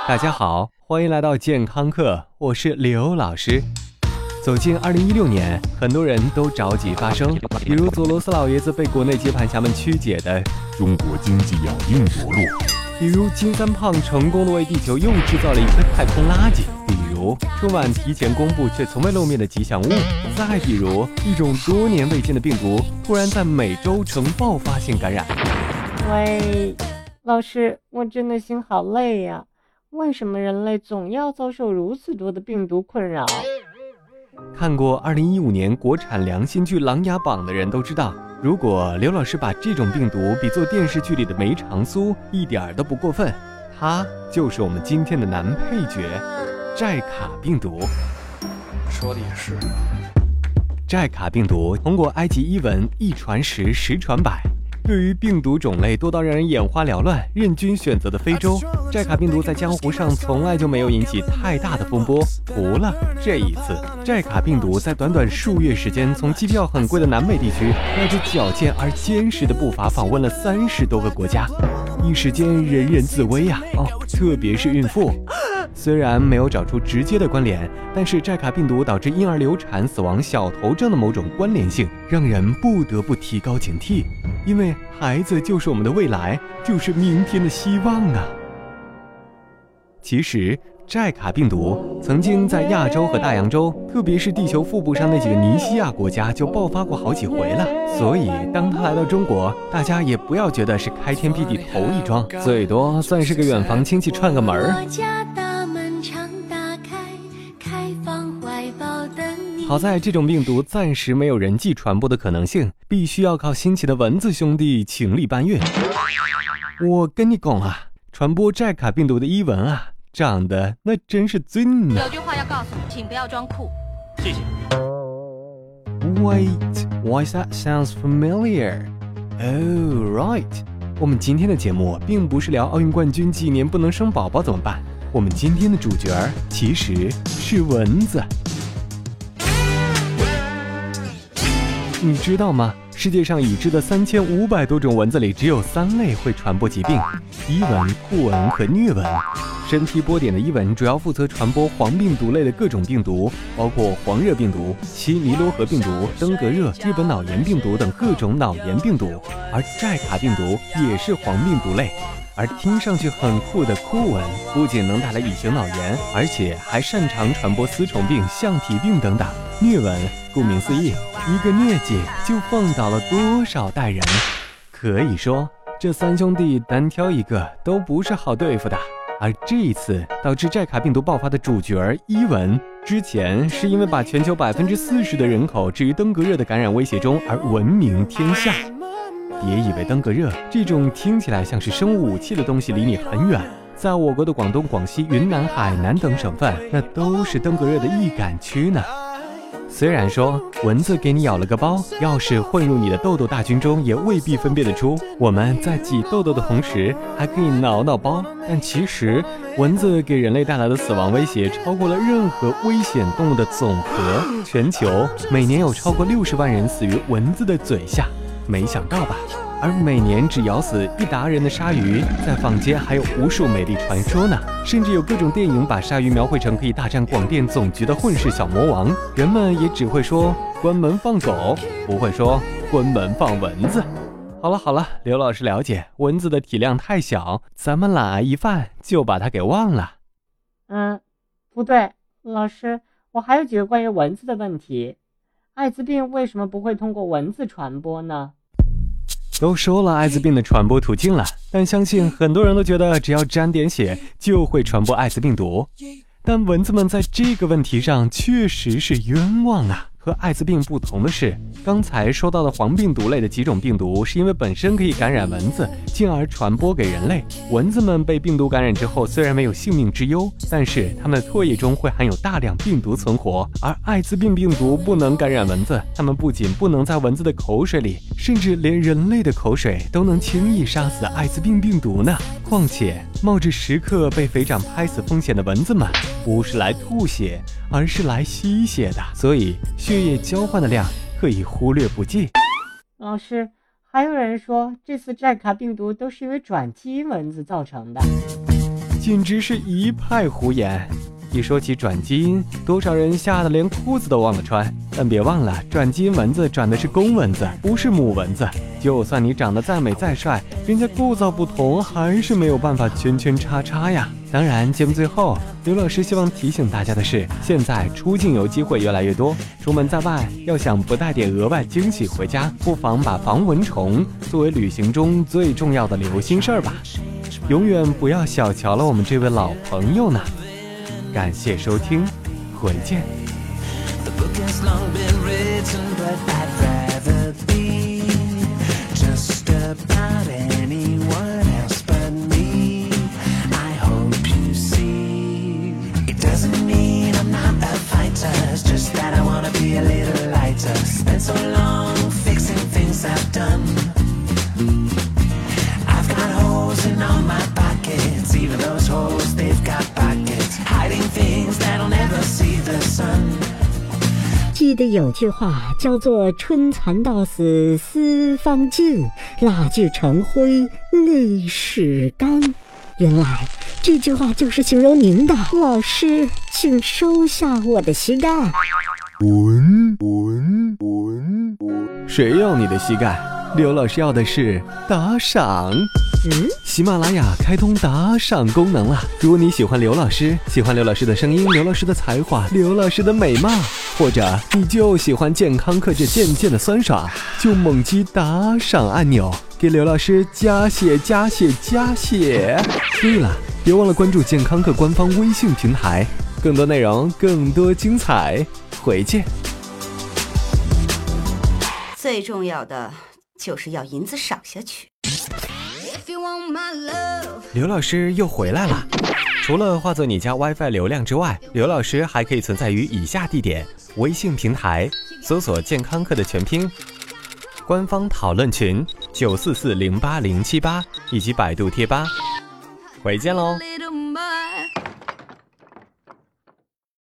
大家好，欢迎来到健康课，我是刘老师。走进2016年，很多人都着急发声，比如佐罗斯老爷子被国内接盘侠们曲解的中国经济要硬着陆，比如金三胖成功的为地球又制造了一颗太空垃圾，比如春晚提前公布却从未露面的吉祥物，再比如一种多年未见的病毒突然在美洲呈爆发性感染。 喂，老师，我真的心好累呀，为什么人类总要遭受如此多的病毒困扰？ 看过2015年国产良心剧《琅琊榜》的人都知道，如果刘老师把这种病毒比作电视剧里的梅长苏，一点都不过分。它就是我们今天的男配角寨卡病毒。 说的也是。 寨卡病毒通过埃及伊文一传十，十传百。对于病毒种类多到让人眼花缭乱、任君选择的非洲，寨卡病毒在江湖上从来就没有引起太大的风波。除了这一次，寨卡病毒在短短数月时间，从机票很贵的南美地区，带着矫健而坚实的步伐访问了30多个国家，一时间人人自危啊！特别是孕妇。虽然没有找出直接的关联，但是寨卡病毒导致婴儿流产死亡小头症的某种关联性，让人不得不提高警惕，因为孩子就是我们的未来，就是明天的希望啊！其实寨卡病毒曾经在亚洲和大洋洲，特别是地球腹部上那几个尼西亚国家就爆发过好几回了，所以当它来到中国，大家也不要觉得是开天辟地头一桩，最多算是个远房亲戚串个门儿。好在这种病毒暂时没有人际传播的可能性，必须要靠新奇的蚊子兄弟请力搬运。我跟你讲啊，传播寨卡病毒的伊文啊，长得那真是最呢。 有句话要告诉你，请不要装酷。 谢谢。 Wait, why that sounds familiar? Oh, right. 我们今天的节目并不是聊奥运冠军几年不能生宝宝怎么办，我们今天的主角其实是蚊子。你知道吗？世界上已知的3500多种蚊子里，只有3类会传播疾病：伊蚊、库蚊和疟蚊。身披波点的伊蚊主要负责传播黄病毒类的各种病毒，包括黄热病毒、西尼罗河病毒、登革热、日本脑炎病毒等各种脑炎病毒，而寨卡病毒也是黄病毒类。而听上去很酷的库蚊不仅能带来乙型脑炎，而且还擅长传播丝虫病、橡皮病等等。疟蚊顾名思义，一个疟疾就放倒了多少代人，可以说这3兄弟单挑一个都不是好对付的。而这一次导致寨卡病毒爆发的主角伊蚊，之前是因为把全球40%的人口置于登革热的感染威胁中而闻名天下。别以为登革热这种听起来像是生物武器的东西离你很远，在我国的广东、广西、云南、海南等省份，那都是登革热的易感区呢。虽然说蚊子给你咬了个包，要是混入你的痘痘大军中，也未必分辨得出。我们在挤痘痘的同时还可以挠挠包，但其实蚊子给人类带来的死亡威胁超过了任何危险动物的总和。全球每年有超过60万人死于蚊子的嘴下，没想到吧？而每年只咬死1达人的鲨鱼，在坊间还有无数美丽传说呢，甚至有各种电影把鲨鱼描绘成可以大战广电总局的混世小魔王。人们也只会说关门放狗，不会说关门放蚊子。好了，刘老师了解蚊子的体量太小，咱们懒癌一犯就把它给忘了。 不对，老师，我还有几个关于蚊子的问题。艾滋病为什么不会通过蚊子传播呢？ 都说了艾滋病的传播途径了，但相信很多人都觉得只要沾点血就会传播艾滋病毒。但蚊子们在这个问题上确实是冤枉啊！和艾滋病不同的是，刚才说到的黄病毒类的几种病毒是因为本身可以感染蚊子，进而传播给人类。蚊子们被病毒感染之后，虽然没有性命之忧，但是它们的唾液中会含有大量病毒存活。而艾滋病病毒不能感染蚊子，它们不仅不能在蚊子的口水里，甚至连人类的口水都能轻易杀死艾滋病病毒呢。况且冒着时刻被肥掌拍死风险的蚊子们，不是来吐血，而是来吸血的，所以血液交换的量可以忽略不计。 老师，还有人说这次寨卡病毒都是因为转基因蚊子造成的。 简直是一派胡言。一说起转基因，多少人吓得连裤子都忘了穿。但别忘了，转基因蚊子转的是公蚊子，不是母蚊子。就算你长得再美再帅，人家构造不同，还是没有办法圈圈叉叉呀。当然，节目最后，刘老师希望提醒大家的是，现在出境游机会越来越多，出门在外要想不带点额外惊喜回家，不妨把防蚊虫作为旅行中最重要的留心事儿吧。永远不要小瞧了我们这位老朋友呢。感谢收听，回见。 记得有句话叫做春蚕到死丝方尽，蜡炬成灰泪始干。原来这句话就是形容您的。老师，请收下我的膝盖。 谁要你的膝盖？刘老师要的是打赏。喜马拉雅开通打赏功能了。如果你喜欢刘老师，喜欢刘老师的声音，刘老师的才华，刘老师的美貌，或者你就喜欢健康课这渐渐的酸爽，就猛击打赏按钮，给刘老师加血加血加血。对了，别忘了关注健康课官方微信平台，更多内容，更多精彩，回见。 最重要的就是要银子赏下去。 刘老师又回来了。除了化作你家 WiFi 流量之外，刘老师还可以存在于以下地点：微信平台搜索健康课的全拼，官方讨论群944080788，以及百度贴吧。回见喽。